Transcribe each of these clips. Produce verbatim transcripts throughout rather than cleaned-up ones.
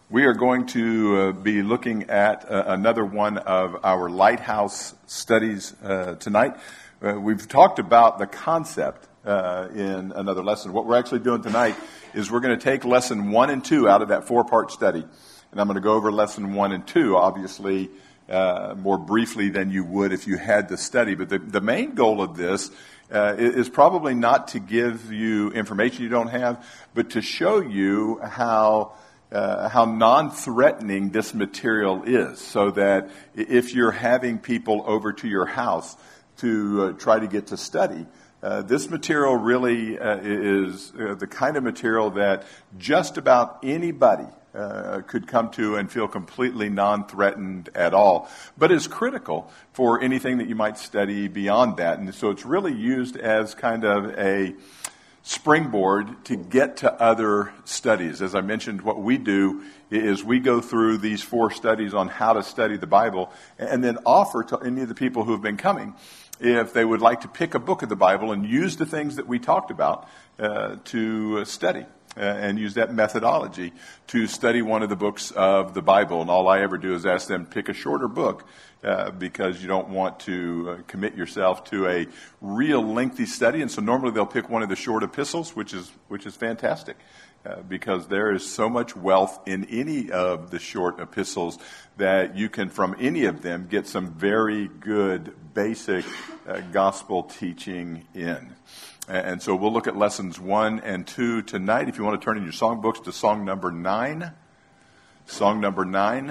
We are going to uh, be looking at uh, another one of our Lighthouse studies uh, tonight. Uh, we've talked about the concept uh, in another lesson. What we're actually doing tonight is we're going to take lesson one and two out of that four-part study. And I'm going to go over lesson one and two, obviously, uh, more briefly than you would if you had the study. But the, the main goal of this uh, is probably not to give you information you don't have, but to show you how Uh, how non-threatening this material is, so that if you're having people over to your house to uh, try to get to study, uh, this material really uh, is uh, the kind of material that just about anybody uh, could come to and feel completely non-threatened at all, but is critical for anything that you might study beyond that. And so it's really used as kind of a springboard to get to other studies. As I mentioned, what we do is we go through these four studies on how to study the Bible and then offer to any of the people who have been coming if they would like to pick a book of the Bible and use the things that we talked about uh, to study uh, and use that methodology to study one of the books of the Bible. And all I ever do is ask them to pick a shorter book Uh, because you don't want to uh, commit yourself to a real lengthy study. And so normally they'll pick one of the short epistles, which is which is fantastic, uh, because there is so much wealth in any of the short epistles that you can, from any of them, get some very good basic uh, gospel teaching in. And so we'll look at lessons one and two tonight. If you want to turn in your songbooks to song number nine. Song number nine.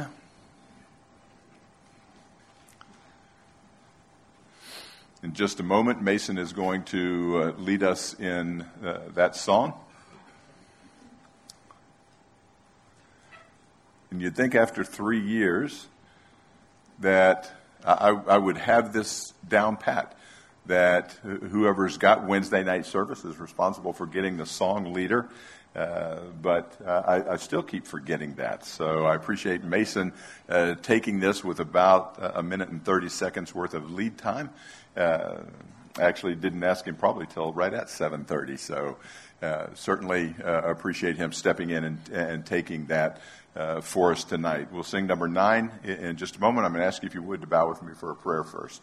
In just a moment, Mason is going to uh, lead us in uh, that song. And you'd think after three years that I, I would have this down pat, that whoever's got Wednesday night service is responsible for getting the song leader. Uh, but uh, I, I still keep forgetting that. So I appreciate Mason uh, taking this with about a minute and thirty seconds worth of lead time. Uh, I actually didn't ask him probably till right at seven thirty. So uh, certainly uh, appreciate him stepping in and, and taking that uh, for us tonight. We'll sing number nine in, in just a moment. I'm going to ask you if you would to bow with me for a prayer first.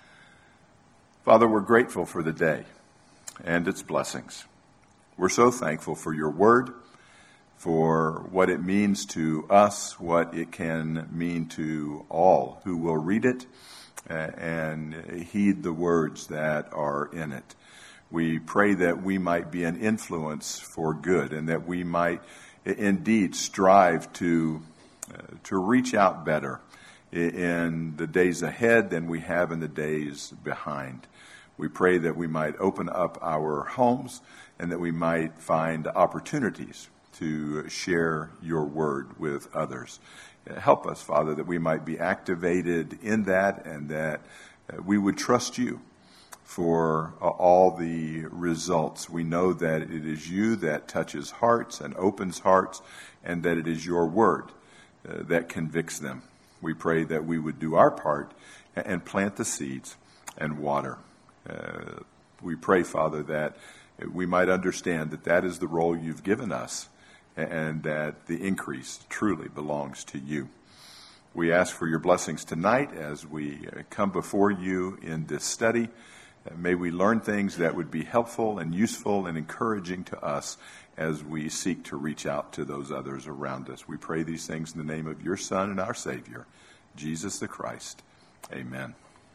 Father, we're grateful for the day and its blessings. We're so thankful for your word, for what it means to us, what it can mean to all who will read it and heed the words that are in it. We pray that we might be an influence for good, and that we might indeed strive to uh, to reach out better in the days ahead than we have in the days behind. We pray that we might open up our homes and that we might find opportunities to share your word with others. Help us, Father, that we might be activated in that, and that we would trust you for all the results. We know that it is you that touches hearts and opens hearts, and that it is your word uh, that convicts them. We pray that we would do our part and plant the seeds and water. Uh, we pray, Father, that we might understand that that is the role you've given us, and that the increase truly belongs to you. We ask for your blessings tonight as we come before you in this study. May we learn things that would be helpful and useful and encouraging to us as we seek to reach out to those others around us. We pray these things in the name of your Son and our Savior, Jesus the Christ. Amen.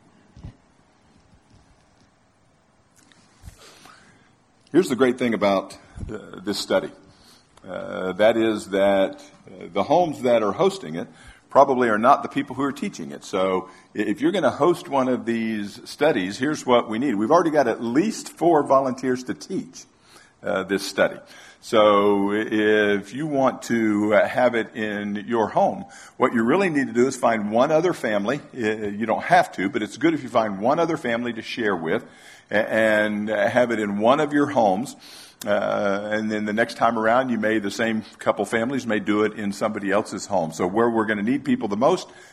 Here's the great thing about uh, this study. Uh, that is that uh, the homes that are hosting it probably are not the people who are teaching it. So if you're going to host one of these studies, here's what we need. We've already got at least four volunteers to teach uh, this study. So if you want to have it in your home, what you really need to do is find one other family. You don't have to, but it's good if you find one other family to share with and have it in one of your homes. Uh, and then the next time around, you may, the same couple families may do it in somebody else's home. So where we're going to need people the most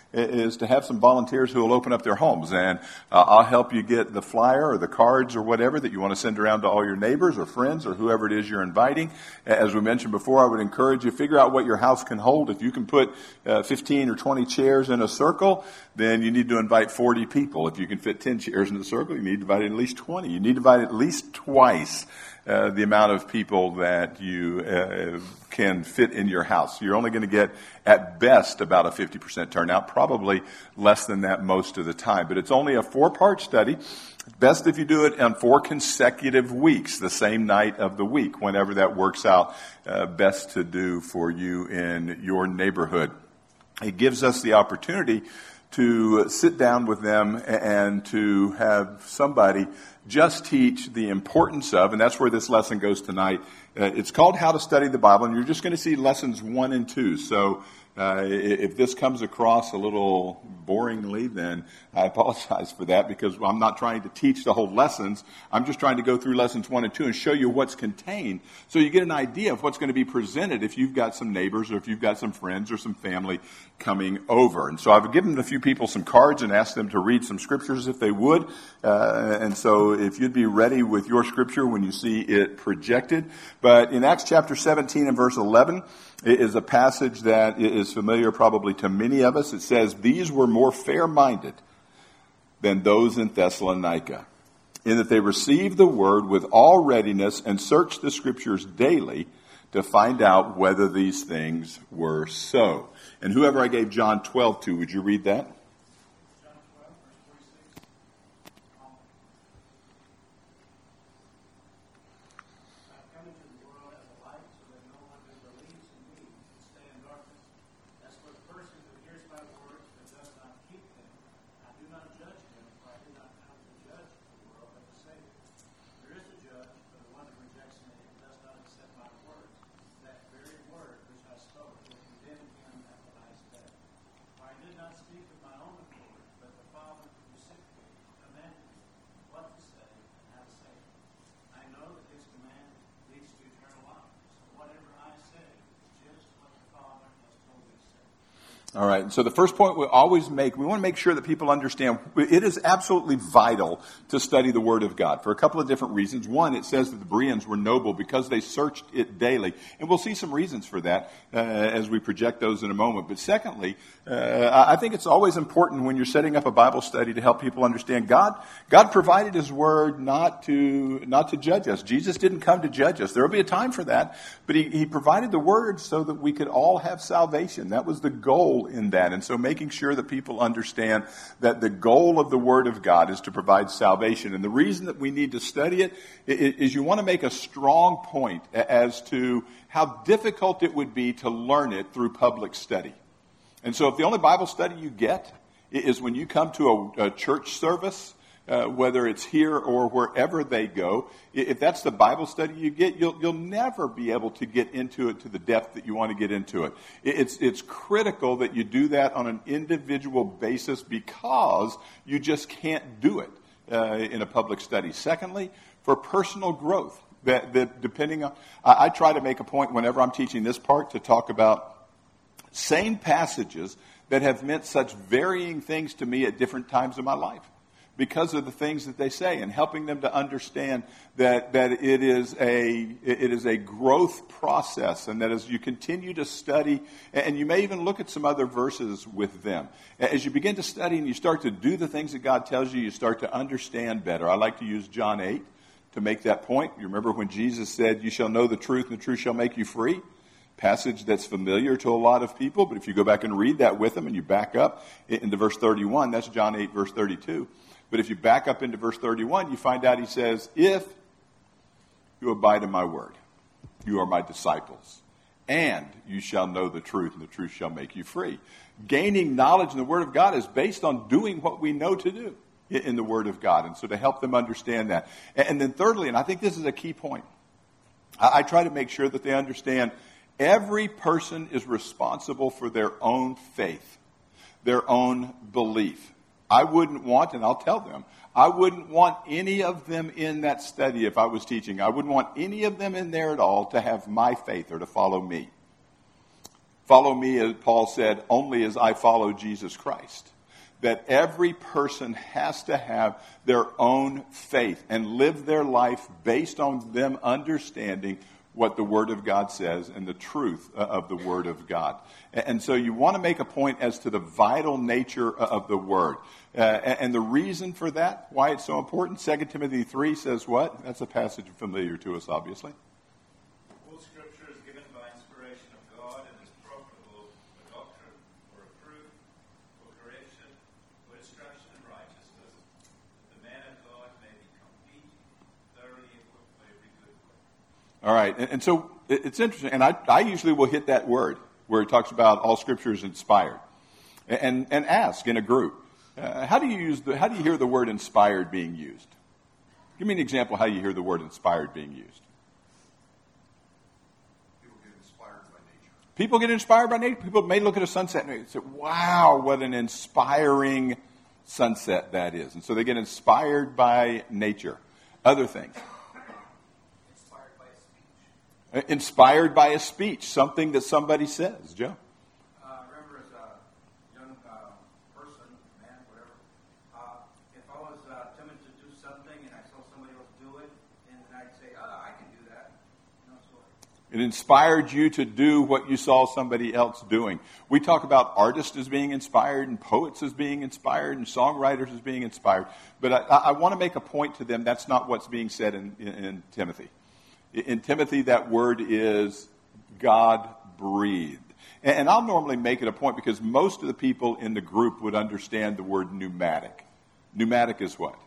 is to have some volunteers who will open up their homes. And uh, I'll help you get the flyer or the cards or whatever that you want to send around to all your neighbors or friends or whoever it is you're inviting. As we mentioned before, I would encourage you, figure out what your house can hold. If you can put uh, fifteen or twenty chairs in a circle, then you need to invite forty people. If you can fit ten chairs in a circle, you need to invite at least twenty. You need to invite at least twice Uh, the amount of people that you uh, can fit in your house. You're only going to get, at best, about a fifty percent turnout, probably less than that most of the time. But it's only a four-part study. Best if you do it on four consecutive weeks, the same night of the week, whenever that works out uh, best to do for you in your neighborhood. It gives us the opportunity to sit down with them and to have somebody just teach the importance of, and that's where this lesson goes tonight. Uh, it's called How to Study the Bible, and you're just going to see lessons one and two. So uh, if this comes across a little boringly, then I apologize for that, because I'm not trying to teach the whole lessons. I'm just trying to go through lessons one and two and show you what's contained, so you get an idea of what's going to be presented if you've got some neighbors or if you've got some friends or some family coming over. And so I've given a few people some cards and asked them to read some scriptures if they would. Uh, and so if you'd be ready with your scripture when you see it projected. But in Acts chapter seventeen and verse eleven, it is a passage that is familiar probably to many of us. It says, "These were more fair-minded than those in Thessalonica, in that they received the word with all readiness and searched the scriptures daily to find out whether these things were so." And whoever I gave John twelve to, would you read that? All right. So the first point we always make, we want to make sure that people understand it is absolutely vital to study the Word of God for a couple of different reasons. One, it says that the Bereans were noble because they searched it daily. And we'll see some reasons for that uh, as we project those in a moment. But secondly, uh, I think it's always important when you're setting up a Bible study to help people understand God. God provided His Word not to not to judge us. Jesus didn't come to judge us. There will be a time for that. But He, he provided the Word so that we could all have salvation. That was the goal in that. And so making sure that people understand that the goal of the Word of God is to provide salvation. And the reason that we need to study it is you want to make a strong point as to how difficult it would be to learn it through public study. And so if the only Bible study you get is when you come to a, a church service, Uh, whether it's here or wherever they go, if that's the Bible study you get, you'll, you'll never be able to get into it to the depth that you want to get into it. It's, it's critical that you do that on an individual basis because you just can't do it uh, in a public study. Secondly, for personal growth, that, that depending on, I, I try to make a point whenever I'm teaching this part to talk about same passages that have meant such varying things to me at different times of my life, because of the things that they say, and helping them to understand that, that it is a it is a growth process, and that as you continue to study, and you may even look at some other verses with them, as you begin to study and you start to do the things that God tells you, you start to understand better. I like to use John eight to make that point. You remember when Jesus said, "You shall know the truth, and the truth shall make you free." Passage that's familiar to a lot of people, but if you go back and read that with them and you back up into verse thirty-one, that's John eight, verse thirty-two. But if you back up into verse thirty-one, you find out he says, "If you abide in my word, you are my disciples, and you shall know the truth, and the truth shall make you free." Gaining knowledge in the Word of God is based on doing what we know to do in the Word of God. And so to help them understand that. And then thirdly, and I think this is a key point, I try to make sure that they understand every person is responsible for their own faith, their own belief. I wouldn't want, and I'll tell them, I wouldn't want any of them in that study if I was teaching. I wouldn't want any of them in there at all to have my faith or to follow me. Follow me, as Paul said, only as I follow Jesus Christ. That every person has to have their own faith and live their life based on them understanding what the Word of God says and the truth of the Word of God. And so you want to make a point as to the vital nature of the Word. Uh, and the reason for that, why it's so important, Second Timothy three says what? That's a passage familiar to us, obviously. All Scripture is given by inspiration of God and is profitable for doctrine, for reproof, for correction, for instruction in righteousness, that the man of God may be complete, thoroughly equipped for every good work. All right, and, and so it's interesting, and I, I usually will hit that word where it talks about all Scripture is inspired, and and ask in a group, uh, how do you use the, how do you hear the word inspired being used? Give me an example how you hear the word inspired being used. People get inspired by nature. People get inspired by nature. People may look at a sunset and say, "Wow, what an inspiring sunset that is!" And so they get inspired by nature. Other things. Inspired by a speech, something that somebody says. Joe? Uh, I remember as a young uh, person, man, whatever, uh, if I was uh, tempted to do something and I saw somebody else do it, and then I'd say, oh, I can do that. You know, so it inspired you to do what you saw somebody else doing. We talk about artists as being inspired and poets as being inspired and songwriters as being inspired. But I, I want to make a point to them. That's not what's being said in, in, in Timothy. In Timothy, that word is God-breathed. And I'll normally make it a point because most of the people in the group would understand the word pneumatic. Pneumatic is what?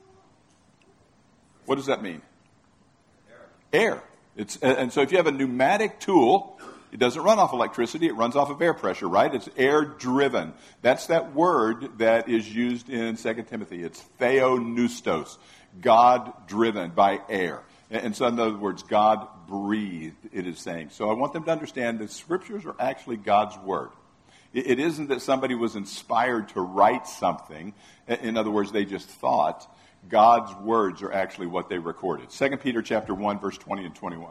What does that mean? Air. Air. It's, and so if you have a pneumatic tool, it doesn't run off electricity, it runs off of air pressure, right? It's air-driven. That's that word that is used in Second Timothy. It's theopneustos, God-driven by air. And so, in other words, God breathed, it is saying. So I want them to understand that Scriptures are actually God's Word. It isn't that somebody was inspired to write something. In other words, they just thought. God's words are actually what they recorded. Second Peter chapter one, verse twenty and twenty-one.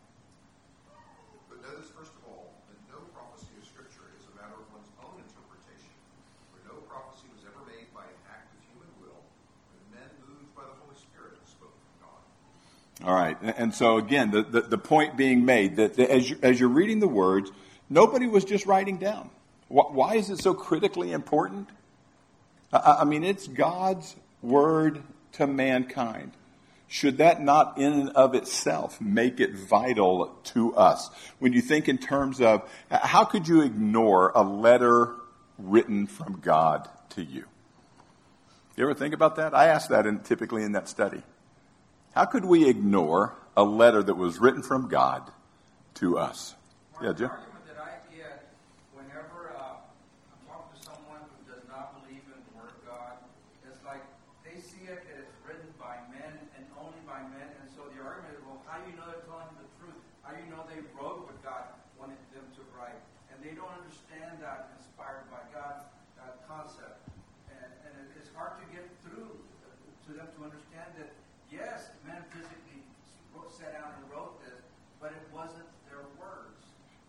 But notice, first of all, that no prophecy of Scripture is a matter of one's own interpretation. For no prophecy was ever made by an act of human will, but men moved by the Holy Spirit spoke from God. All right. And so, again, the, the, the point being made that the, as, you, as you're reading the words, nobody was just writing down. Why, why is it so critically important? I, I mean, it's God's word to mankind. Should that not in and of itself make it vital to us? When you think in terms of, how could you ignore a letter written from God to you? You ever think about that? I ask that in, typically in that study. How could we ignore a letter that was written from God to us? Yeah, Jim? The argument that I get whenever uh, I'm talking to someone who does not believe in the Word of God, it's like they see it that it's written by men and only by men, and so the argument is, well, how do you know they're telling the truth? How do you know they wrote what God wanted them to write? And they don't understand that inspired by God uh, concept. And, and it's hard to get through to them to understand that, yes, men physically sat down and wrote this, but it wasn't their words.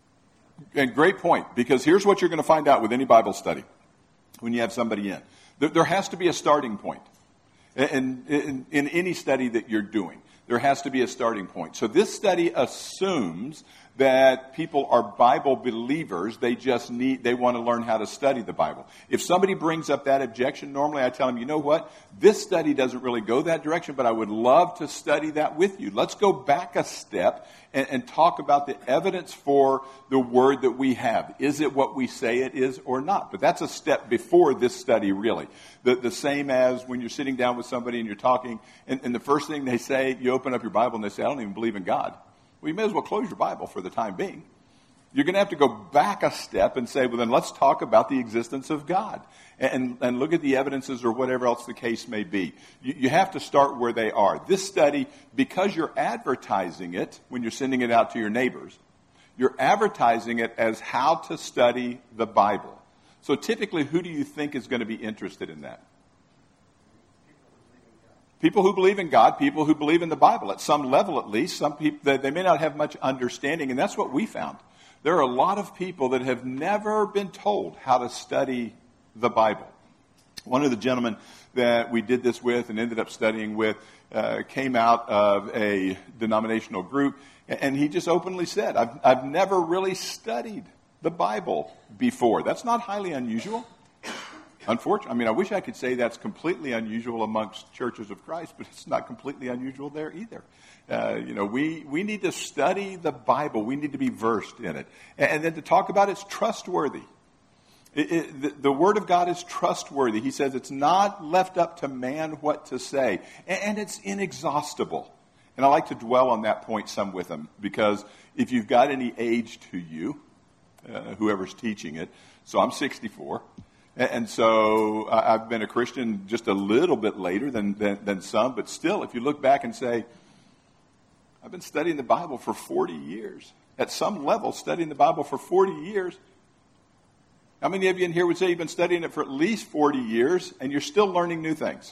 And great point, because here's what you're going to find out with any Bible study when you have somebody in. There, there has to be a starting point. In, in, in any study that you're doing, there has to be a starting point. So this study assumes that people are Bible believers. They just need, they want to learn how to study the Bible. If somebody brings up that objection, normally I tell them, you know what? This study doesn't really go that direction, but I would love to study that with you. Let's go back a step and, and talk about the evidence for the word that we have. Is it what we say it is or not? But that's a step before this study, really. The, the same as when you're sitting down with somebody and you're talking, and, and the first thing they say, you open up your Bible and they say, I don't even believe in God. Well, you may as well close your Bible for the time being. You're going to have to go back a step and say, well, then let's talk about the existence of God and, and look at the evidences or whatever else the case may be. You, you have to start where they are. This study, because you're advertising it when you're sending it out to your neighbors, you're advertising it as how to study the Bible. So typically, who do you think is going to be interested in that? People who believe in God, people who believe in the Bible at some level at least. Some people, they, they may not have much understanding, and that's what we found. There are a lot of people that have never been told how to study the Bible. One of the gentlemen that we did this with and ended up studying with uh, came out of a denominational group, and he just openly said, I've, I've never really studied the Bible before. That's not highly unusual. Unfortunately, I mean, I wish I could say that's completely unusual amongst churches of Christ, but it's not completely unusual there either. Uh, you know, we, we need to study the Bible. We need to be versed in it. And, and then to talk about it's trustworthy. It, it, the, the Word of God is trustworthy. He says it's not left up to man what to say. And, and it's inexhaustible. And I like to dwell on that point some with them, because if you've got any age to you, uh, whoever's teaching it, so I'm sixty-four, and, and so I've been a Christian just a little bit later than, than, than some, but still, if you look back and say, I've been studying the Bible for forty years, at some level studying the Bible for forty years, how many of you in here would say you've been studying it for at least forty years and you're still learning new things?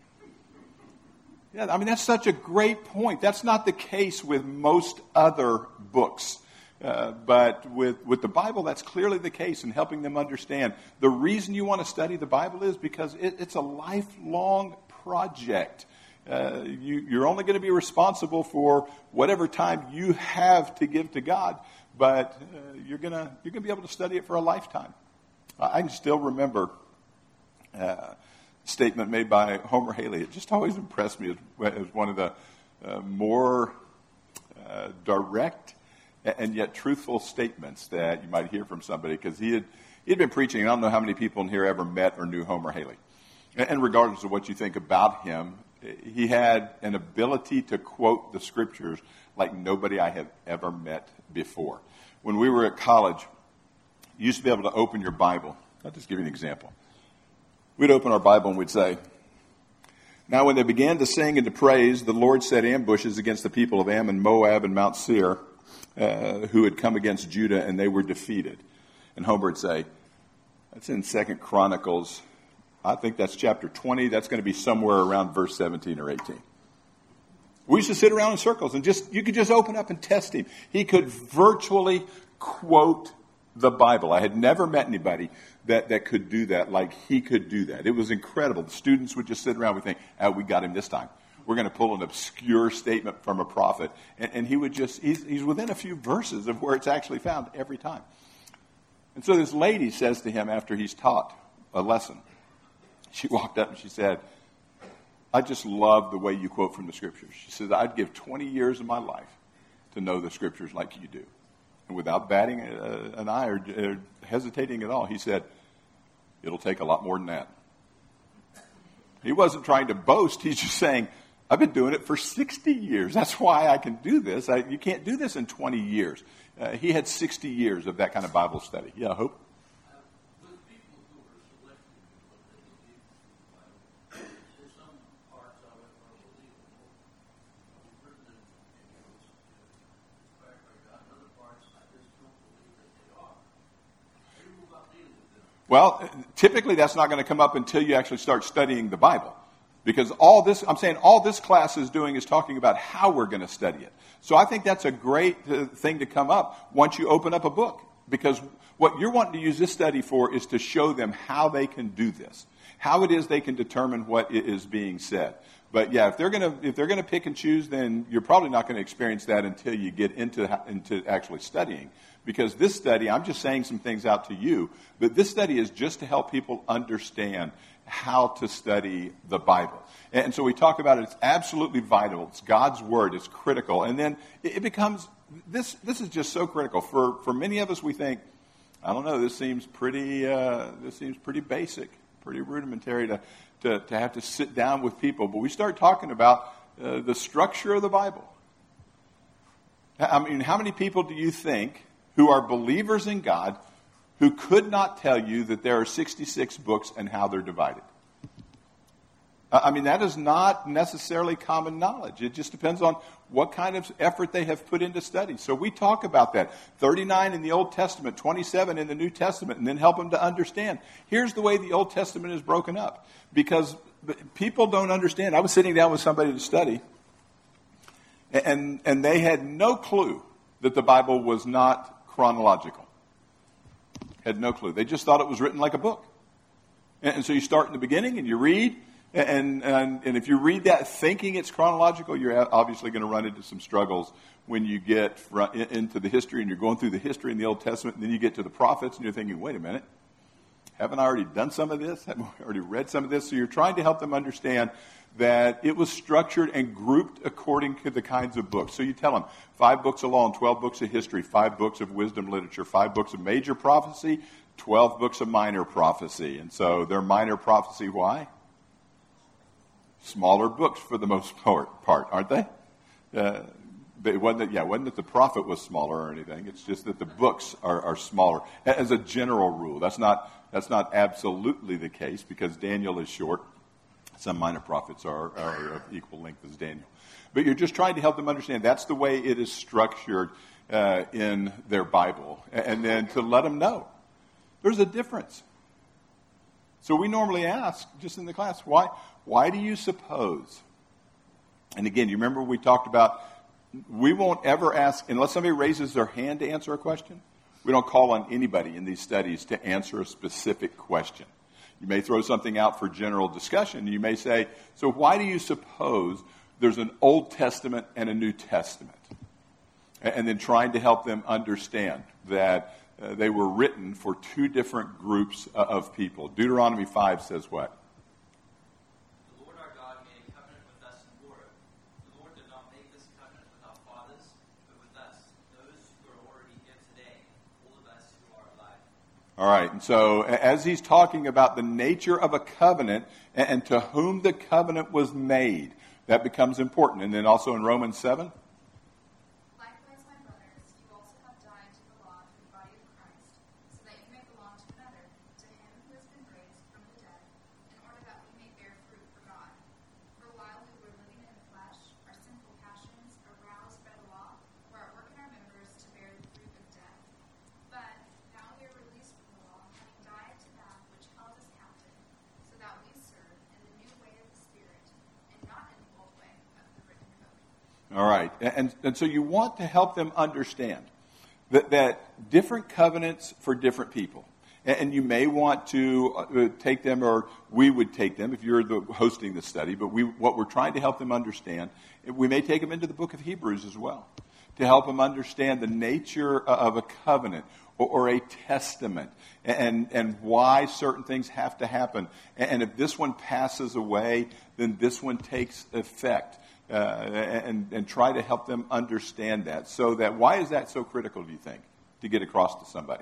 Yeah, I mean, that's such a great point. That's not the case with most other books. Uh, but with, with the Bible, that's clearly the case in helping them understand. The reason you want to study the Bible is because it, it's a lifelong project. Uh, you, you're only going to be responsible for whatever time you have to give to God, but uh, you're going to you're going to be able to study it for a lifetime. I can still remember uh, statement made by Homer Haley. It just always impressed me as, as one of the uh, more uh, direct and yet truthful statements that you might hear from somebody, because he had he had been preaching. I don't know how many people in here ever met or knew Homer Haley. And, and regardless of what you think about him, he had an ability to quote the scriptures like nobody I have ever met before. When we were at college, you used to be able to open your Bible. I'll just give you an example. We'd open our Bible and we'd say, now when they began to sing and to praise, the Lord set ambushes against the people of Ammon, Moab, and Mount Seir, uh, who had come against Judah, and they were defeated. And Homer would say, that's in Second Chronicles. I think that's chapter twenty. That's going to be somewhere around verse seventeen or eighteen. We used to sit around in circles and just, you could just open up and test him. He could virtually quote the Bible. I had never met anybody that, that could do that like he could do that. It was incredible. The students would just sit around and think, oh, we got him this time. We're going to pull an obscure statement from a prophet. And, and he would just, he's, he's within a few verses of where it's actually found every time. And so this lady says to him after he's taught a lesson, she walked up and she said, I just love the way you quote from the scriptures. She said, I'd give twenty years of my life to know the scriptures like you do. And without batting a, an eye or, or hesitating at all, he said, it'll take a lot more than that. He wasn't trying to boast. He's just saying, I've been doing it for sixty years. That's why I can do this. I, you can't do this in twenty years. Uh, he had sixty years of that kind of Bible study. Yeah, Hope? Well, typically that's not going to come up until you actually start studying the Bible. Because all this, I'm saying all this class is doing is talking about how we're going to study it. So I think that's a great uh, thing to come up once you open up a book. Because what you're wanting to use this study for is to show them how they can do this. How it is they can determine what is being said. But yeah, if they're going to if they're going to pick and choose, then you're probably not going to experience that until you get into into actually studying. Because this study, I'm just saying some things out to you, but this study is just to help people understand how to study the Bible. And so we talk about it. It's absolutely vital. It's God's word. It's critical. And then it becomes, this This is just so critical. For, for many of us, we think, I don't know, this seems pretty, uh, this seems pretty basic, pretty rudimentary to, to, to have to sit down with people. But we start talking about uh, the structure of the Bible. I mean, how many people do you think who are believers in God who could not tell you that there are sixty-six books and how they're divided? I mean, that is not necessarily common knowledge. It just depends on what kind of effort they have put into study. So we talk about that. thirty-nine in the Old Testament, twenty-seven in the New Testament, and then help them to understand. Here's the way the Old Testament is broken up. Because people don't understand. I was sitting down with somebody to study, and, and they had no clue that the Bible was not chronological. Had no clue. They just thought it was written like a book. And, and so you start in the beginning and you read, and, and, and if you read that thinking it's chronological, you're obviously going to run into some struggles when you get fr- into the history and you're going through the history in the Old Testament, and then you get to the prophets and you're thinking, wait a minute, haven't I already done some of this? Haven't I already read some of this? So you're trying to help them understand that it was structured and grouped according to the kinds of books. So you tell them five books of law and twelve books of history, five books of wisdom literature, five books of major prophecy, twelve books of minor prophecy. And so they're minor prophecy, why? Smaller books for the most part, aren't they? Uh, but it wasn't that, yeah, it wasn't that the prophet was smaller or anything. It's just that the books are, are smaller. As a general rule, that's not that's not absolutely the case because Daniel is short. Some minor prophets are, are of equal length as Daniel. But you're just trying to help them understand that's the way it is structured uh, in their Bible. And then to let them know there's a difference. So we normally ask, just in the class, why, why do you suppose? And again, you remember we talked about we won't ever ask, unless somebody raises their hand to answer a question, we don't call on anybody in these studies to answer a specific question. You may throw something out for general discussion. You may say, so why do you suppose there's an Old Testament and a New Testament? And then trying to help them understand that uh, they were written for two different groups uh, of people. Deuteronomy five says what? The Lord our God made a covenant with us in Horeb. The Lord did not make this covenant with our fathers, but with us, those who are already here today, all of us who are alive. All right, and so as he's talking about the nature of a covenant and to whom the covenant was made, that becomes important. And then also in Romans seven. Likewise, my brothers, you also have died to the law through the body of Christ, so that you may belong to another, to him who has been raised from the dead, in order that we may bear fruit for God. For while we were living in the flesh, our sinful passions, aroused by the law, were at work in our members to bear the fruit of death. But now we are released from the law, having died to that which held us captive, so that we serve in the new way of the Spirit, and not in the old way of the written code. All right, and, and so you want to help them understand that, that different covenants for different people. And, and you may want to uh, take them, or we would take them if you're the, hosting the study, but we, what we're trying to help them understand, we may take them into the book of Hebrews as well, to help them understand the nature of a covenant or, or a testament and, and why certain things have to happen. And if this one passes away, then this one takes effect. Uh, and, and try to help them understand that. So that, why is that so critical, do you think, to get across to somebody?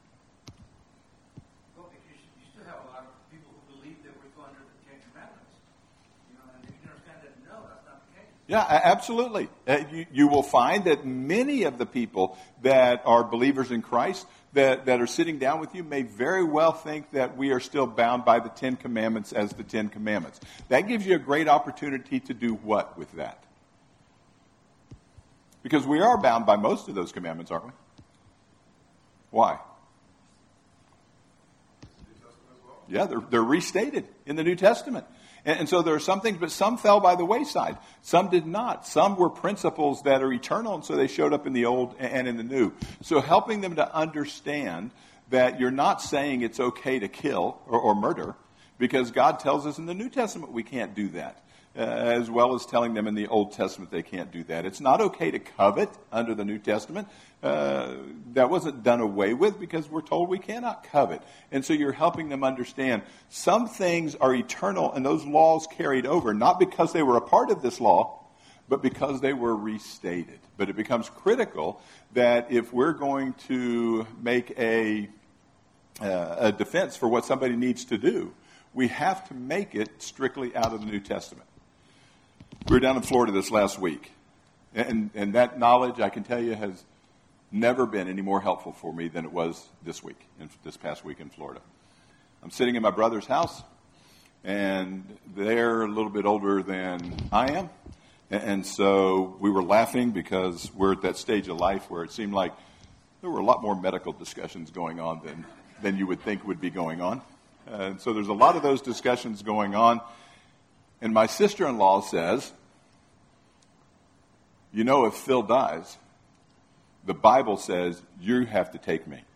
Well, because you still have a lot of people who believe that we're still under the Ten Commandments. You know, and you can understand that, no, that's not the case. Yeah, a- absolutely. Uh, you, you will find that many of the people that are believers in Christ that, that are sitting down with you may very well think that we are still bound by the Ten Commandments as the Ten Commandments. That gives you a great opportunity to do what with that? Because we are bound by most of those commandments, aren't we? Why? Yeah, they're, they're restated in the New Testament. And, and so there are some things, but some fell by the wayside. Some did not. Some were principles that are eternal, and so they showed up in the Old and in the New. So helping them to understand that you're not saying it's okay to kill or, or murder, because God tells us in the New Testament we can't do that. Uh, as well as telling them in the Old Testament they can't do that. It's not okay to covet under the New Testament. Uh, that wasn't done away with because we're told we cannot covet. And so you're helping them understand some things are eternal and those laws carried over, not because they were a part of this law, but because they were restated. But it becomes critical that if we're going to make a, uh, a defense for what somebody needs to do, we have to make it strictly out of the New Testament. We were down in Florida this last week, and, and that knowledge, I can tell you, has never been any more helpful for me than it was this week, in, this past week in Florida. I'm sitting in my brother's house, and they're a little bit older than I am, and, and so we were laughing because we're at that stage of life where it seemed like there were a lot more medical discussions going on than, than you would think would be going on. And so there's a lot of those discussions going on. And my sister-in-law says, you know, if Phil dies, the Bible says you have to take me.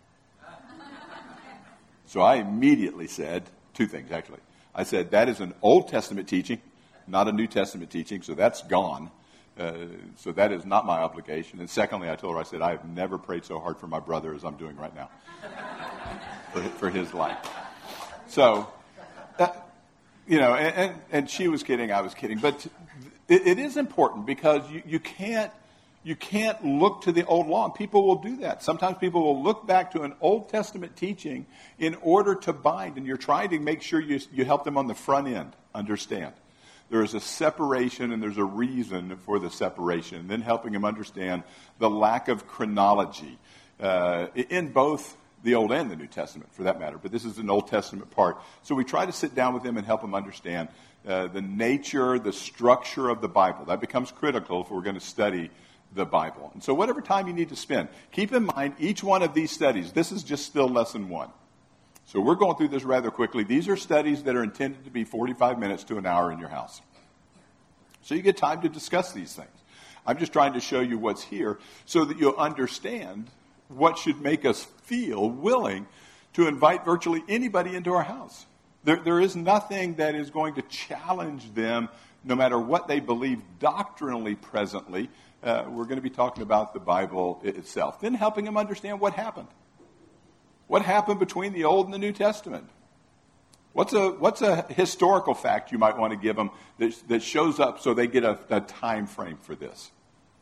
So I immediately said two things, actually. I said, that is an Old Testament teaching, not a New Testament teaching, so that's gone. Uh, so that is not my obligation. And secondly, I told her, I said, I have never prayed so hard for my brother as I'm doing right now for, for his life. So, uh, you know, and, and, and she was kidding, I was kidding. But it, it is important because you, you can't you can't look to the old law. And people will do that. Sometimes people will look back to an Old Testament teaching in order to bind. And you're trying to make sure you, you help them on the front end understand. There is a separation and there's a reason for the separation. And then helping them understand the lack of chronology uh, in both the Old and the New Testament, for that matter. But this is an Old Testament part. So we try to sit down with them and help them understand uh, the nature, the structure of the Bible. That becomes critical if we're going to study the Bible. And so whatever time you need to spend, keep in mind each one of these studies. This is just still lesson one. So we're going through this rather quickly. These are studies that are intended to be forty-five minutes to an hour in your house. So you get time to discuss these things. I'm just trying to show you what's here so that you'll understand what should make us feel willing to invite virtually anybody into our house. There, there is nothing that is going to challenge them, no matter what they believe doctrinally presently. Uh, we're going to be talking about the Bible itself. Then helping them understand what happened. What happened between the Old and the New Testament? What's a what's a historical fact you might want to give them that, that shows up so they get a, a time frame for this?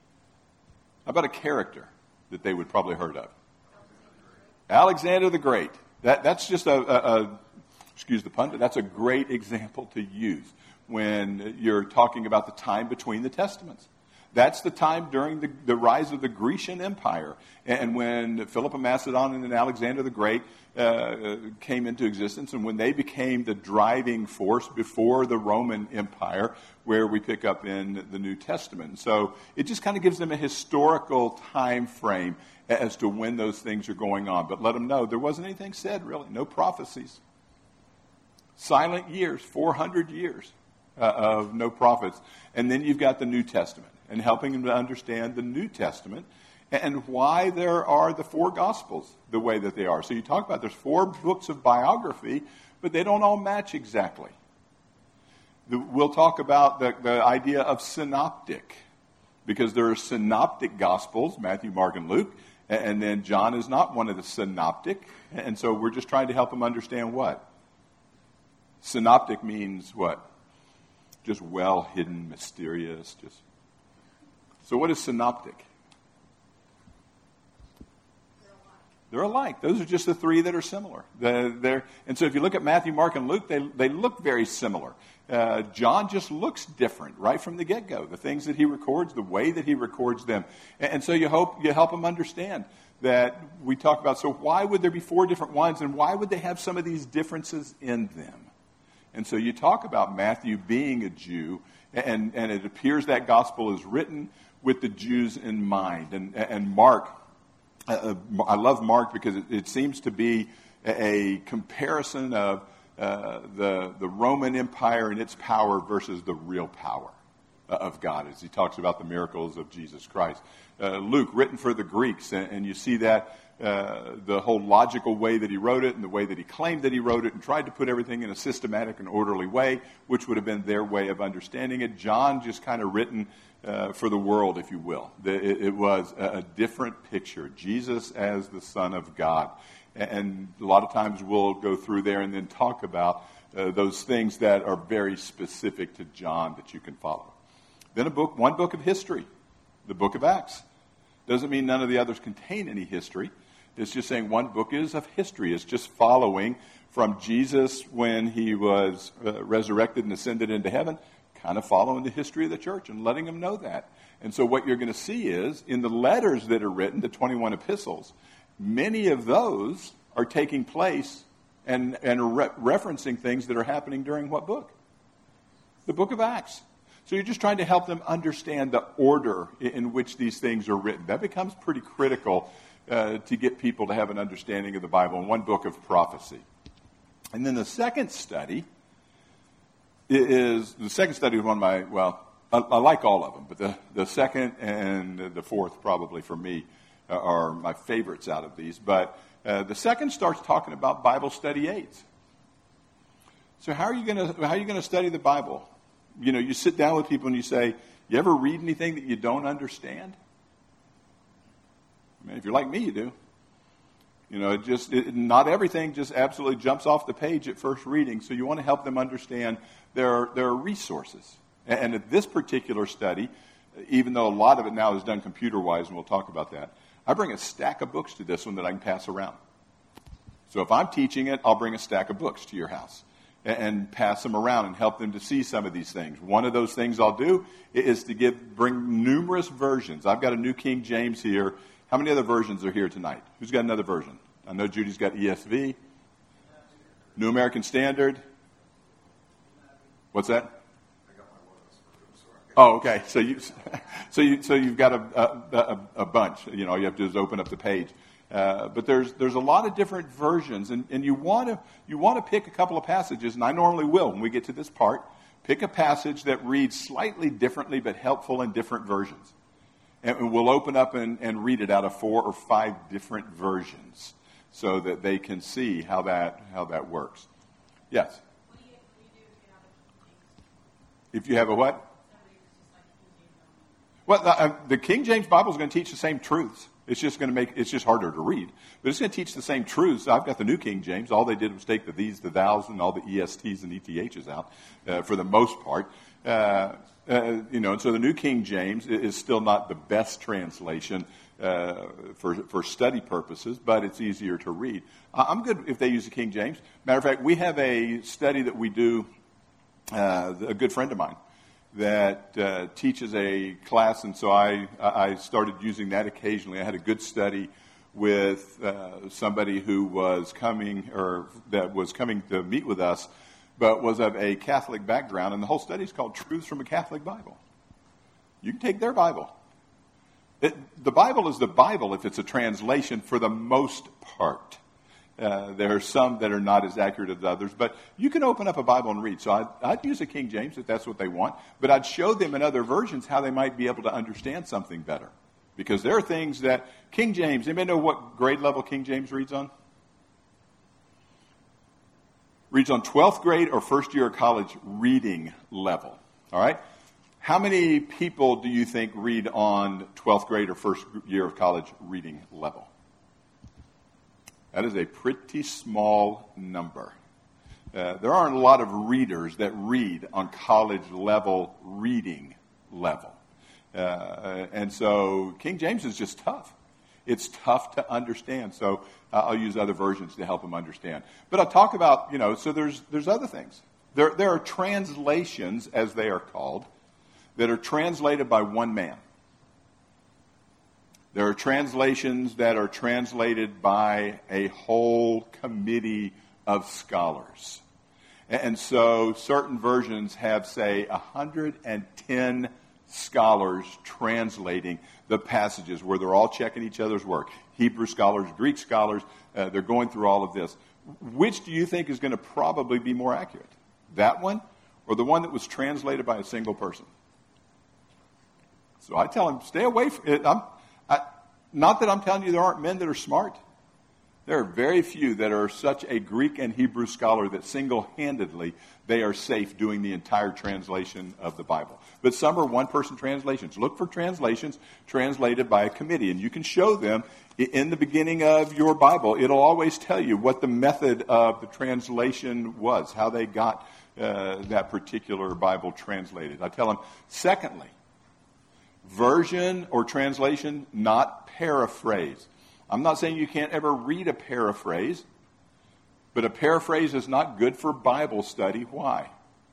How about a character that they would probably heard of? Alexander the Great. That that's just a, a, a excuse the pun, but that's a great example to use when you're talking about the time between the Testaments. That's the time during the, the rise of the Grecian Empire. And when Philip of Macedon and Alexander the Great uh, came into existence, and when they became the driving force before the Roman Empire, where we pick up in the New Testament. So it just kind of gives them a historical time frame as to when those things are going on. But let them know there wasn't anything said, really. No prophecies. Silent years, four hundred years uh, of no prophets. And then you've got the New Testament, and helping them to understand the New Testament and why there are the four Gospels the way that they are. So you talk about there's four books of biography, but they don't all match exactly. The, we'll talk about the, the idea of synoptic, because there are synoptic Gospels, Matthew, Mark, and Luke, and, and then John is not one of the synoptic. And so we're just trying to help them understand what? Synoptic means what? Just well hidden, mysterious, just... So what is synoptic? They're alike. Those are just the three that are similar. They're, they're, and so if you look at Matthew, Mark, and Luke, they, they look very similar. Uh, John just looks different right from the get-go. The things that he records, the way that he records them. And, and so you hope you help them understand that we talk about, so why would there be four different ones, and why would they have some of these differences in them? And so you talk about Matthew being a Jew, and, and it appears that gospel is written with the Jews in mind. And, and Mark, uh, I love Mark because it, it seems to be a, a comparison of uh, the, the Roman Empire and its power versus the real power of God, as he talks about the miracles of Jesus Christ. Uh, Luke, written for the Greeks, and, and you see that uh, the whole logical way that he wrote it and the way that he claimed that he wrote it and tried to put everything in a systematic and orderly way, which would have been their way of understanding it. John just kind of written uh, for the world, if you will. It, it was a, a different picture. Jesus as the Son of God. And, and a lot of times we'll go through there and then talk about uh, those things that are very specific to John that you can follow. Then a book, one book of history, the book of Acts. Doesn't mean none of the others contain any history. It's just saying one book is of history. It's just following from Jesus when he was uh, resurrected and ascended into heaven, kind of following the history of the church and letting them know that. And so what you're going to see is in the letters that are written, the twenty-one epistles, many of those are taking place and, and re- referencing things that are happening during what book? The book of Acts. So you're just trying to help them understand the order in which these things are written. That becomes pretty critical uh, to get people to have an understanding of the Bible in one book of prophecy. And then the second study is, the second study is one of my, well, I, I like all of them, but the, the second and the fourth probably for me are my favorites out of these. But uh, the second starts talking about Bible study aids. So how are you going to how are you going to study the Bible? You know, you sit down with people and you say, "You ever read anything that you don't understand?" I mean, if you're like me, you do. You know, it just it, not everything just absolutely jumps off the page at first reading. So you want to help them understand there are, there are resources. And, and at this particular study, even though a lot of it now is done computer-wise, and we'll talk about that, I bring a stack of books to this one that I can pass around. So if I'm teaching it, I'll bring a stack of books to your house and, and pass them around and help them to see some of these things. One of those things I'll do is to give bring numerous versions. I've got a New King James here. How many other versions are here tonight? Who's got another version? I know Judy's got E S V. New American Standard. What's that? Oh, okay. So you, so you, so you've got a, a, a bunch. You know, all you have to do is open up the page. Uh, but there's there's a lot of different versions, and, and you want to you want to pick a couple of passages, and I normally will when we get to this part. Pick a passage that reads slightly differently but helpful in different versions. And we'll open up and, and read it out of four or five different versions so that they can see how that how that works. Yes? What do you, what do you do if you have a King James? If you have a what? Somebody who's just like King James only. Well, the, uh, the King James Bible is going to teach the same truths. It's just going to make it's just harder to read, but it's going to teach the same truths. I've got the New King James. All they did was take the these, the thous, and all the E S Ts and E T Hs out uh, for the most part. Uh, Uh, you know, and so the New King James is still not the best translation uh, for for study purposes, but it's easier to read. I'm good if they use the King James. Matter of fact, we have a study that we do, uh, a good friend of mine that uh, teaches a class, and so I, I started using that occasionally. I had a good study with uh, somebody who was coming, or that was coming to meet with us, but was of a Catholic background, and the whole study is called Truths from a Catholic Bible. You can take their Bible. It, the Bible is the Bible if it's a translation for the most part. Uh, there are some that are not as accurate as others, but you can open up a Bible and read. So I'd, I'd use a King James if that's what they want, but I'd show them in other versions how they might be able to understand something better. Because there are things that King James, anybody know what grade level King James reads on? Reads on twelfth grade or first year of college reading level. All right? How many people do you think read on twelfth grade or first year of college reading level? That is a pretty small number. Uh, there aren't a lot of readers that read on college level reading level. Uh, and so King James is just tough. It's tough to understand. So uh, I'll use other versions to help them understand. But I'll talk about, you know, so there's there's other things. There, there are translations, as they are called, that are translated by one man. There are translations that are translated by a whole committee of scholars. And so certain versions have, say, one hundred ten scholars translating the passages where they're all checking each other's work. Hebrew scholars, Greek scholars, uh, they're going through all of this. Which do you think is going to probably be more accurate? That one or the one that was translated by a single person? So I tell them, stay away from it. I'm, I, not that I'm telling you there aren't men that are smart. There are very few that are such a Greek and Hebrew scholar that single-handedly they are safe doing the entire translation of the Bible. But some are one-person translations. Look for translations translated by a committee, and you can show them in the beginning of your Bible. It'll always tell you what the method of the translation was, how they got uh, that particular Bible translated. I tell them, secondly, version or translation, not paraphrase. I'm not saying you can't ever read a paraphrase, but a paraphrase is not good for Bible study. Why?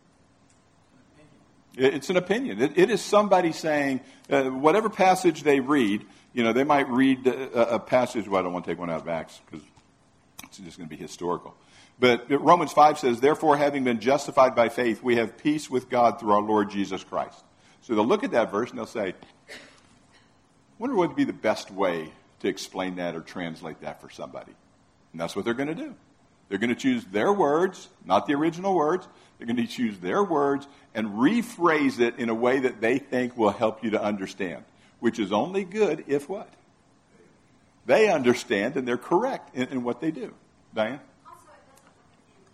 It's an opinion. It, it is somebody saying, uh, whatever passage they read, you know, they might read a, a passage, well, I don't want to take one out of Acts because it's just going to be historical. But Romans five says, therefore, having been justified by faith, we have peace with God through our Lord Jesus Christ. So they'll look at that verse and they'll say, I wonder what would be the best way to explain that or translate that for somebody. And that's what they're going to do. They're going to choose their words, not the original words. They're going to choose their words and rephrase it in a way that they think will help you to understand, which is only good if what? They understand and they're correct in, in what they do. Diane? Also, it doesn't limit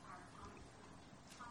our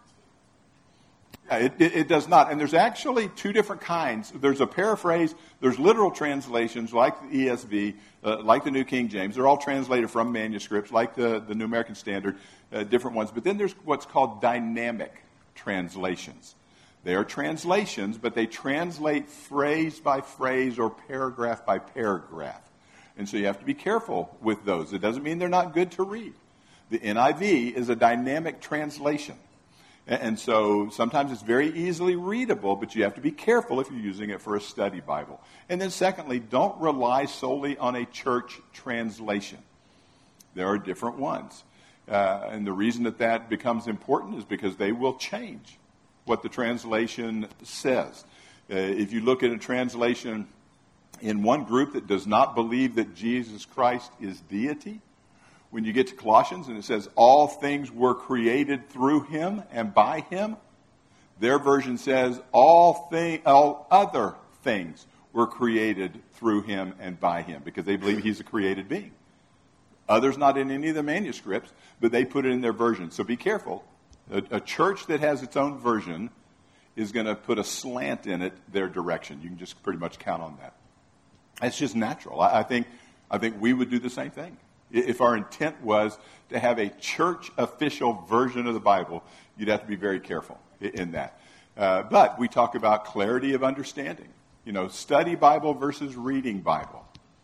content. Yeah, it, it, it does not. And there's actually two different kinds. There's a paraphrase. There's literal translations like the E S V, uh, like the New King James. They're all translated from manuscripts, like the, the New American Standard, uh, different ones. But then there's what's called dynamic translations. They are translations, but they translate phrase by phrase or paragraph by paragraph. And so you have to be careful with those. It doesn't mean they're not good to read. The N I V is a dynamic translation. And so sometimes it's very easily readable, but you have to be careful if you're using it for a study Bible. And then secondly, don't rely solely on a church translation. There are different ones. Uh, and the reason that that becomes important is because they will change what the translation says. Uh, if you look at a translation in one group that does not believe that Jesus Christ is deity, when you get to Colossians and it says all things were created through him and by him, their version says all thing, all other things were created through him and by him, because they believe he's a created being. Others not in any of the manuscripts, but they put it in their version. So be careful. A, a church that has its own version is going to put a slant in it their direction. You can just pretty much count on that. It's just natural. I, I think I think we would do the same thing. If our intent was to have a church official version of the Bible, you'd have to be very careful in that. Uh, but we talk about clarity of understanding. You know, study Bible versus reading Bible.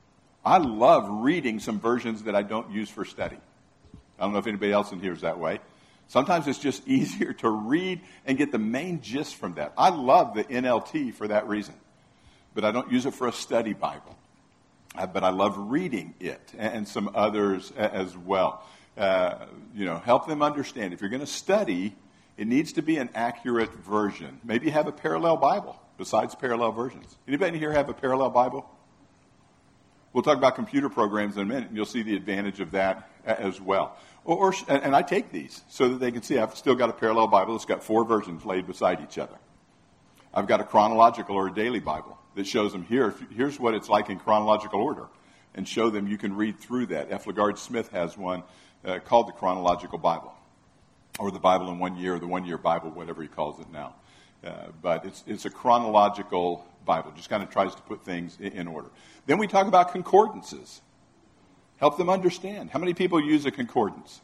I love reading some versions that I don't use for study. I don't know if anybody else in here is that way. Sometimes it's just easier to read and get the main gist from that. I love the N L T for that reason, but I don't use it for a study Bible. Uh, but I love reading it, and, and some others a, as well. Uh, you know, help them understand. If you're going to study, it needs to be an accurate version. Maybe have a parallel Bible besides parallel versions. Anybody here have a parallel Bible? We'll talk about computer programs in a minute, and you'll see the advantage of that as well. Or, or and I take these so that they can see I've still got a parallel Bible that's got four versions laid beside each other. I've got a chronological or a daily Bible that shows them here. Here's what it's like in chronological order, and show them you can read through that. F. LaGard Smith has one uh, called the Chronological Bible, or the Bible in one year, or the one-year Bible, whatever he calls it now. Uh, but it's it's a chronological Bible. Just kind of tries to put things in, in order. Then we talk about concordances. Help them understand. How many people use a concordance?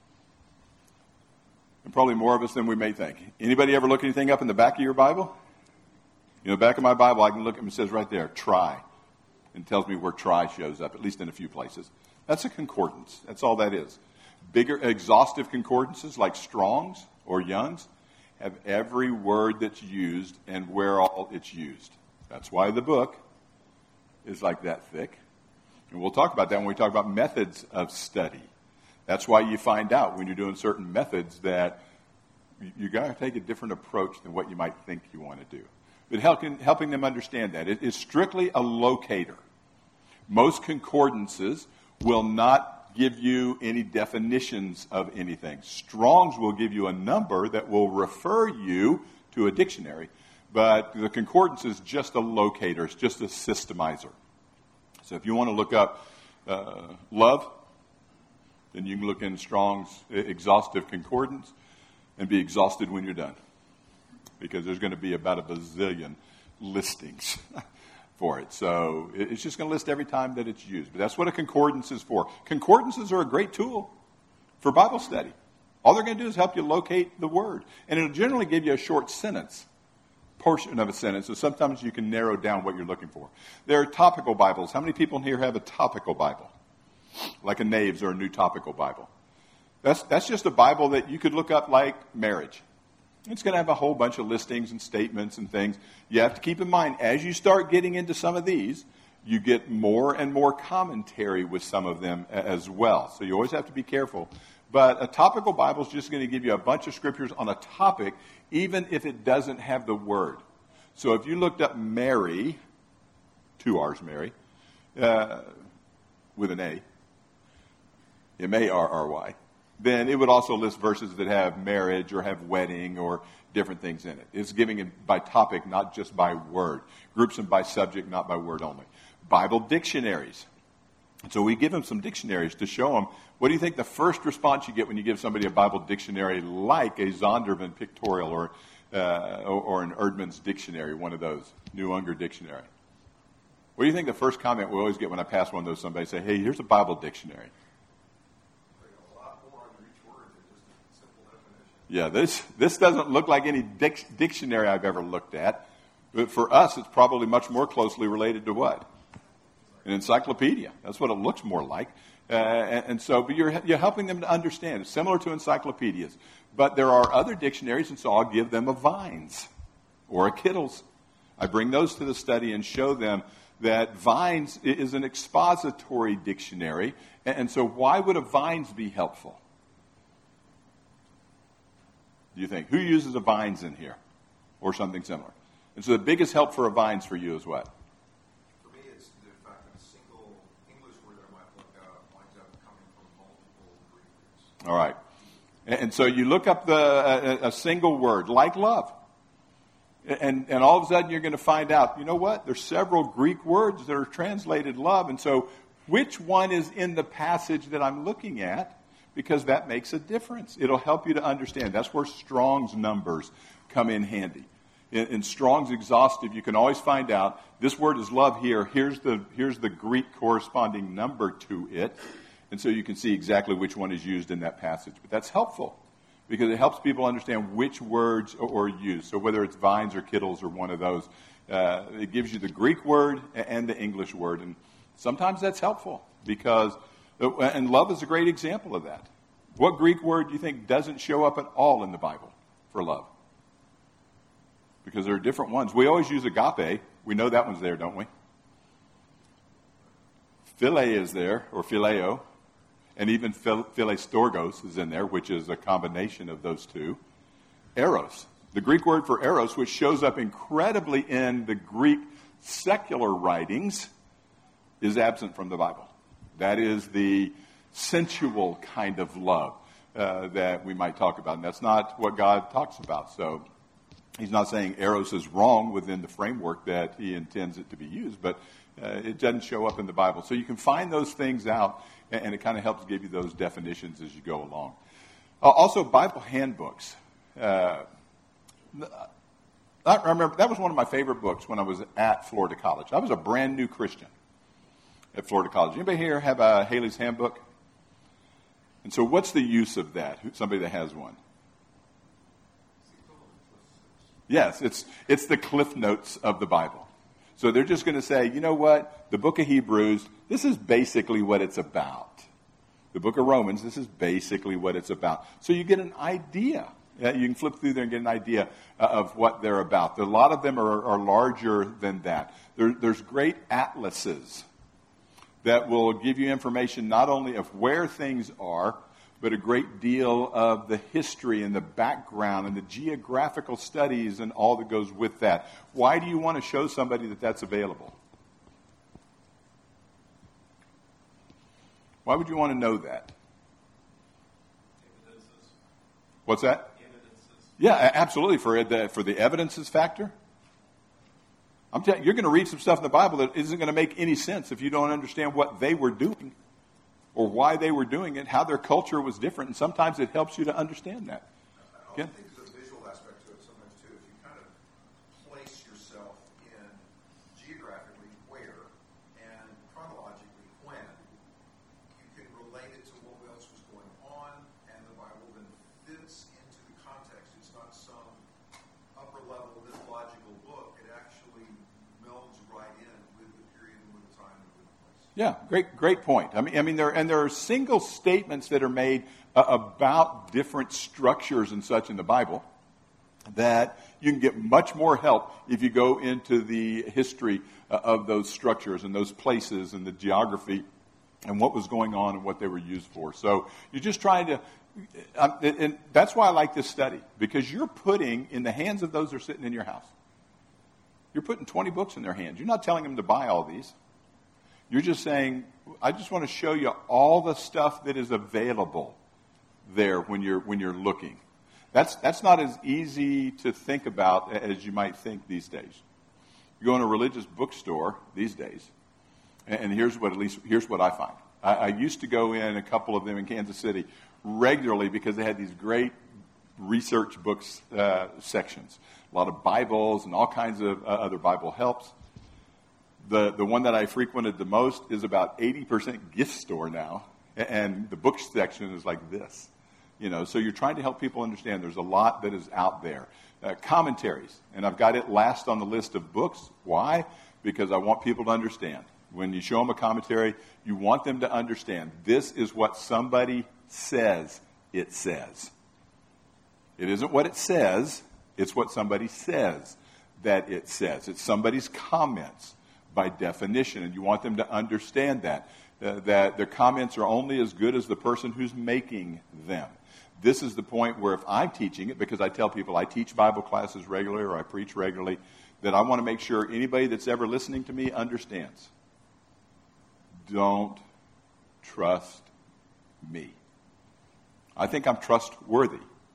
And probably more of us than we may think. Anybody ever look anything up in the back of your Bible? You know, back of my Bible, I can look at it, it says right there, try. And it tells me where try shows up, at least in a few places. That's a concordance. That's all that is. Bigger, exhaustive concordances like Strong's or Young's have every word that's used and where all it's used. That's why the book is like that thick. And we'll talk about that when we talk about methods of study. That's why you find out when you're doing certain methods that you got to take a different approach than what you might think you want to do. But helping, helping them understand that. It is strictly a locator. Most concordances will not give you any definitions of anything. Strong's will give you a number that will refer you to a dictionary. But the concordance is just a locator. It's just a systemizer. So if you want to look up uh, love, then you can look in Strong's exhaustive concordance and be exhausted when you're done. Because there's going to be about a bazillion listings for it. So it's just going to list every time that it's used. But that's what a concordance is for. Concordances are a great tool for Bible study. All they're going to do is help you locate the word. And it'll generally give you a short sentence, portion of a sentence, so sometimes you can narrow down what you're looking for. There are topical Bibles. How many people in here have a topical Bible? Like a Naves or a New Topical Bible. That's, that's just a Bible that you could look up like marriage. It's going to have a whole bunch of listings and statements and things. You have to keep in mind, as you start getting into some of these, you get more and more commentary with some of them as well. So you always have to be careful. But a topical Bible is just going to give you a bunch of scriptures on a topic, even if it doesn't have the word. So if you looked up Mary, two R's Mary, uh, with an A, M A R R Y, then it would also list verses that have marriage or have wedding or different things in it. It's giving it by topic, not just by word. Groups them by subject, not by word only. Bible dictionaries. So we give them some dictionaries to show them. What do you think the first response you get when you give somebody a Bible dictionary like a Zondervan Pictorial or uh, or, or an Erdman's dictionary, one of those, New Unger dictionary? What do you think the first comment we always get when I pass one of those? Somebody say, "Hey, here's a Bible dictionary." A lot more under each word than just a simple definition. Yeah, this this doesn't look like any dic- dictionary I've ever looked at. But for us, it's probably much more closely related to what? An encyclopedia. That's what it looks more like. Uh, and, and so, but you're you're helping them to understand. It's similar to encyclopedias. But there are other dictionaries, and so I'll give them a Vines or a Kittles. I bring those to the study and show them that Vines is an expository dictionary. And, and so why would a Vines be helpful? Do you think? Who uses a Vines in here? Or something similar? And so the biggest help for a Vines for you is what? For me, it's the fact that a single English word that I might look up winds up coming from multiple Greek words. All right. And, and so you look up the a, a single word, like love. And, and all of a sudden you're going to find out, you know what? There's several Greek words that are translated love. And so which one is in the passage that I'm looking at? Because that makes a difference. It'll help you to understand. That's where Strong's numbers come in handy. In, in Strong's Exhaustive, you can always find out, this word is love here. Here's the, here's the Greek corresponding number to it. And so you can see exactly which one is used in that passage. But that's helpful because it helps people understand which words are used. So whether it's Vines or Kittles or one of those, uh, it gives you the Greek word and the English word. And sometimes that's helpful because, and love is a great example of that. What Greek word do you think doesn't show up at all in the Bible for love? Because there are different ones. We always use agape. We know that one's there, don't we? Philia is there, or phileo. And even philestorgos is in there, which is a combination of those two. Eros. The Greek word for eros, which shows up incredibly in the Greek secular writings, is absent from the Bible. That is the sensual kind of love uh, that we might talk about. And that's not what God talks about. So he's not saying eros is wrong within the framework that he intends it to be used, but uh, it doesn't show up in the Bible. So you can find those things out, and, and it kind of helps give you those definitions as you go along. Uh, also, Bible handbooks. Uh, I remember that was one of my favorite books when I was at Florida College. I was a brand new Christian at Florida College. Anybody here have a Haley's Handbook? And so what's the use of that? Somebody that has one. Yes, it's it's the Cliff Notes of the Bible. So they're just going to say, you know what? The book of Hebrews, this is basically what it's about. The book of Romans, this is basically what it's about. So you get an idea. You can flip through there and get an idea of what they're about. A lot of them are, are larger than that. There, there's great atlases that will give you information not only of where things are, but a great deal of the history and the background and the geographical studies and all that goes with that. Why do you want to show somebody that that's available? Why would you want to know that? Evidences. What's that? Evidences. Yeah, a- absolutely. For the, for the evidences factor. I'm telling you, you're going to read some stuff in the Bible that isn't going to make any sense if you don't understand what they were doing or why they were doing it, how their culture was different. And sometimes it helps you to understand that. I Ken? also think there's a visual aspect to it sometimes, too. If you kind of place yourself in geographically where and chronologically when, you can relate it to what else was going on, and the Bible then fits into the context. It's not some upper-level mythological book. It actually melds right in with the period and with the time and with the place. Yeah, great, great point. I mean, I mean, there and there are single statements that are made uh, about different structures and such in the Bible that you can get much more help if you go into the history uh, of those structures and those places and the geography and what was going on and what they were used for. So you're just trying to, um, and, and that's why I like this study, because you're putting in the hands of those that are sitting in your house. You're putting twenty books in their hands. You're not telling them to buy all these. You're just saying, I just want to show you all the stuff that is available there when you're when you're looking. That's that's not as easy to think about as you might think these days. You go in a religious bookstore these days, And, and here's what, at least, here's what I find. I, I used to go in a couple of them in Kansas City regularly because they had these great research books uh, sections. A lot of Bibles and all kinds of uh, other Bible helps. The the one that I frequented the most is about eighty percent gift store now. And the book section is like this. You know, so you're trying to help people understand there's a lot that is out there. Uh, commentaries. And I've got it last on the list of books. Why? Because I want people to understand. When you show them a commentary, you want them to understand this is what somebody says it says. It isn't what it says. It's what somebody says that it says. It's somebody's comments by definition, and you want them to understand that, uh, that their comments are only as good as the person who's making them. This is the point where if I'm teaching it, because I tell people I teach Bible classes regularly or I preach regularly, that I want to make sure anybody that's ever listening to me understands. Don't trust me. I think I'm trustworthy,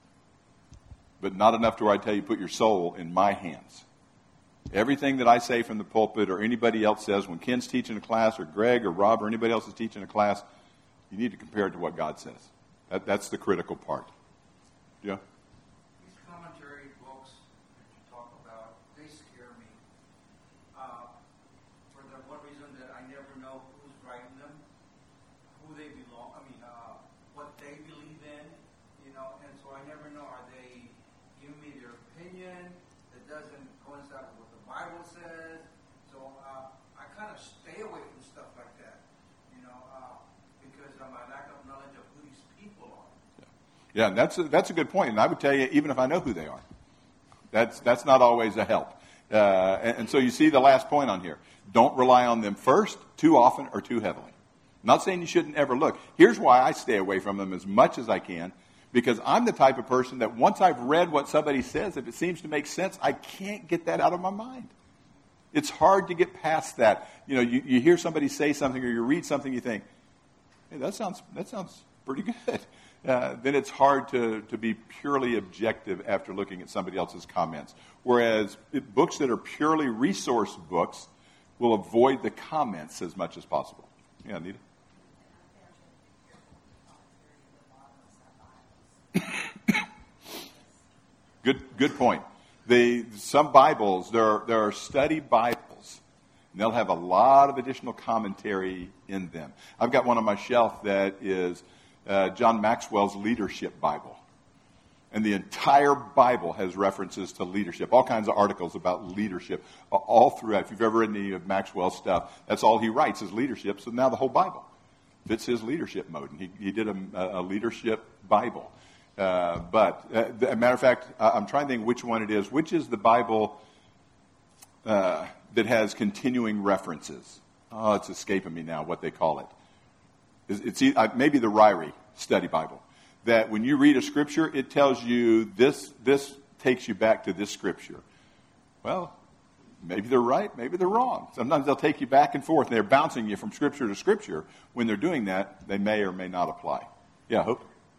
but not enough to where I tell you put your soul in my hands. Everything that I say from the pulpit or anybody else says, when Ken's teaching a class or Greg or Rob or anybody else is teaching a class, you need to compare it to what God says. That, that's the critical part. Yeah? These commentary books that you talk about, they scare me. Uh, for the one reason that I never know who's writing them, who they belong, I mean, uh, what they believe in, you know, and so I never know, are they giving me their opinion that doesn't coincide with what the Bible says? So uh, I kind of stay away from stuff like that, you know, uh, because of my lack of knowledge of who these people are. Yeah, and that's a, that's a good point. And I would tell you, even if I know who they are, that's that's not always a help. Uh, and, and so you see the last point on here. Don't rely on them first, too often, or too heavily. I'm not saying you shouldn't ever look. Here's why I stay away from them as much as I can, because I'm the type of person that once I've read what somebody says, if it seems to make sense, I can't get that out of my mind. It's hard to get past that. You know, you, you hear somebody say something or you read something, you think, hey, that sounds that sounds pretty good. Uh, then it's hard to, to be purely objective after looking at somebody else's comments. Whereas it, books that are purely resource books will avoid the comments as much as possible. Yeah, Anita? Good, good point. They, some Bibles, there are, there are study Bibles, and they'll have a lot of additional commentary in them. I've got one on my shelf that is uh, John Maxwell's Leadership Bible. And the entire Bible has references to leadership, all kinds of articles about leadership, all throughout. If you've ever read any of Maxwell's stuff, that's all he writes is leadership. So now the whole Bible fits his leadership mode. And he, he did a, a leadership Bible. Uh, but, uh, as a matter of fact, I'm trying to think which one it is. Which is the Bible uh, that has continuing references? Oh, it's escaping me now what they call it. It's, it's uh, maybe the Ryrie Study Bible. That when you read a scripture, it tells you this, this takes you back to this scripture. Well, maybe they're right, maybe they're wrong. Sometimes they'll take you back and forth, and they're bouncing you from scripture to scripture. When they're doing that, they may or may not apply. Yeah, Hope?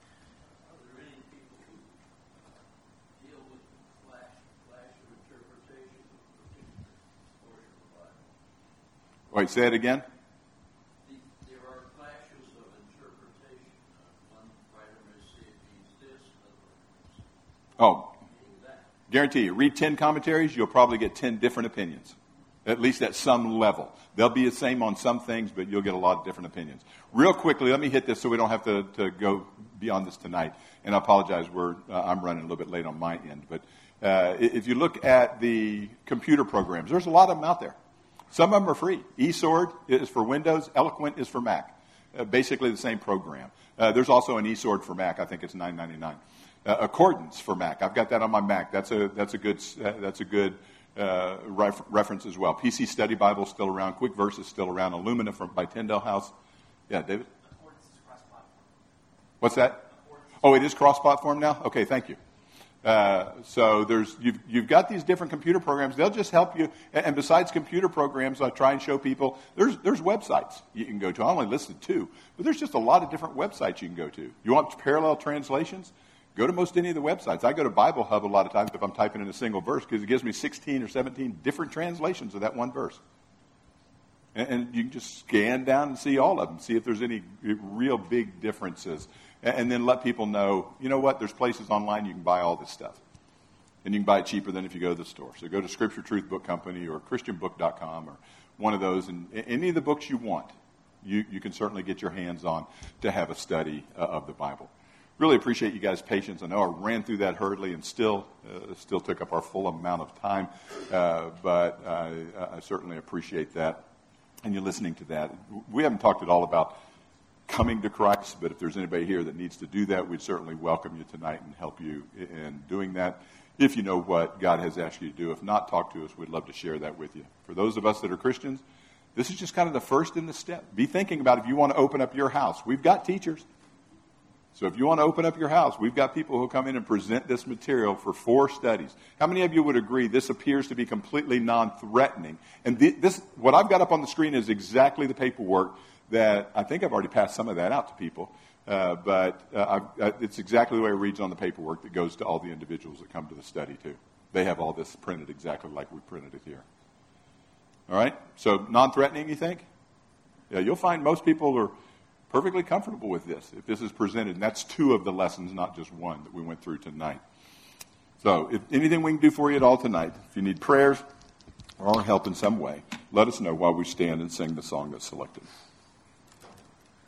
Wait, say it again? There are clashes of interpretation. One writer may say it means this, another Oh, guarantee you, read ten commentaries, you'll probably get ten different opinions, at least at some level. They'll be the same on some things, but you'll get a lot of different opinions. Real quickly, let me hit this so we don't have to, to go beyond this tonight. And I apologize, we're, uh, I'm running a little bit late on my end. But uh, if you look at the computer programs, there's a lot of them out there. Some of them are free. eSword is for Windows. Eloquent is for Mac. Uh, basically the same program. Uh, there's also an eSword for Mac. I think it's nine ninety-nine. Uh, Accordance for Mac. I've got that on my Mac. That's a that's a good uh, that's a good uh, ref- reference as well. P C Study Bible is still around. Quick Verse is still around. Illumina from by Tyndale House. Yeah, David. Accordance is cross-platform. What's that? Oh, it is cross-platform now. Okay, thank you. Uh, so there's you've you've got these different computer programs. They'll just help you. And, and besides computer programs, I try and show people there's there's websites you can go to. I only listed two, but there's just a lot of different websites you can go to. You want parallel translations? Go to most any of the websites. I go to Bible Hub a lot of times if I'm typing in a single verse because it gives me sixteen or seventeen different translations of that one verse. And, and you can just scan down and see all of them, see if there's any real big differences. And, and then let people know, you know what, there's places online you can buy all this stuff. And you can buy it cheaper than if you go to the store. So go to Scripture Truth Book Company or Christian Book dot com or one of those. And any of the books you want, you, you can certainly get your hands on to have a study uh, of the Bible. Really appreciate you guys' patience. I know I ran through that hurriedly and still uh, still took up our full amount of time, uh, but uh, I certainly appreciate that, and you listening to that. We haven't talked at all about coming to Christ, but if there's anybody here that needs to do that, we'd certainly welcome you tonight and help you in doing that. If you know what God has asked you to do. If not, talk to us. We'd love to share that with you. For those of us that are Christians, this is just kind of the first in the step. Be thinking about if you want to open up your house. We've got teachers. So if you want to open up your house, we've got people who come in and present this material for four studies. How many of you would agree this appears to be completely non-threatening? And th- this, what I've got up on the screen is exactly the paperwork that I think I've already passed some of that out to people. Uh, but uh, I've, uh, it's exactly the way it reads on the paperwork that goes to all the individuals that come to the study too. They have all this printed exactly like we printed it here. All right? So non-threatening, you think? Yeah, you'll find most people are perfectly comfortable with this if this is presented. And that's two of the lessons, not just one that we went through tonight. So if anything we can do for you at all tonight, if you need prayers or help in some way, let us know while we stand and sing the song that's selected.